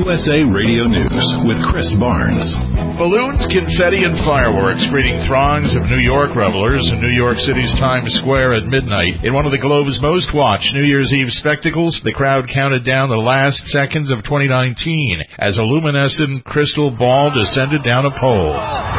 USA Radio News with Chris Barnes. Balloons, confetti, and fireworks greeting throngs of New York revelers in New York City's Times Square at midnight. In one of the globe's most watched New Year's Eve spectacles, the crowd counted down the last seconds of 2019 as a luminescent crystal ball descended down a pole.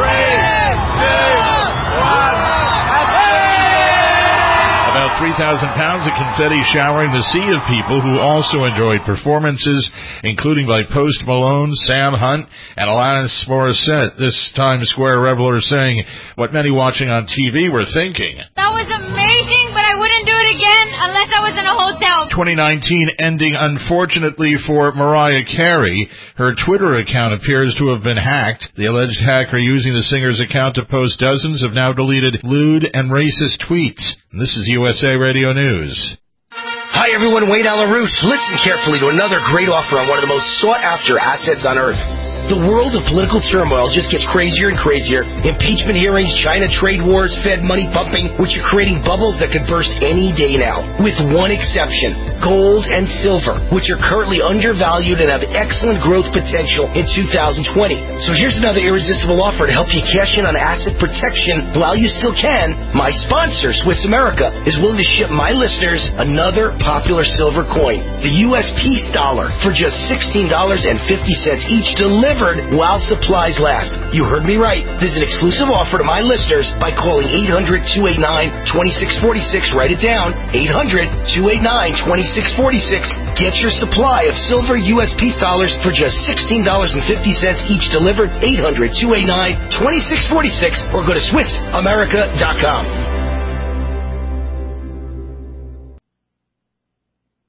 3,000 pounds of confetti showering the sea of people who also enjoyed performances, including by Post Malone, Sam Hunt, and Alanis Morissette. This Times Square reveler saying what many watching on TV were thinking. That was amazing, but I wouldn't do it again unless I was in a hotel. 2019 ending unfortunately for Mariah Carey. Her Twitter account appears to have been hacked. The alleged hacker using the singer's account to post dozens of now deleted lewd and racist tweets. This is USA Radio News. Hi, everyone. Wayne Alaroos. Listen carefully to another great offer on one of the most sought-after assets on Earth. The world of political turmoil just gets crazier and crazier. Impeachment hearings, China trade wars, Fed money pumping, which are creating bubbles that could burst any day now. With one exception, gold and silver, which are currently undervalued and have excellent growth potential in 2020. So here's another irresistible offer to help you cash in on asset protection while you still can. My sponsor, Swiss America, is willing to ship my listeners another popular silver coin, the U.S. Peace Dollar, for just $16.50 each, delivered while supplies last. You heard me right. This is an exclusive offer to my listeners by calling 800-289-2646. Write it down. 800-289-2646. Get your supply of silver U.S. Peace Dollars for just $16.50 each, delivered. 800-289-2646, or go to SwissAmerica.com.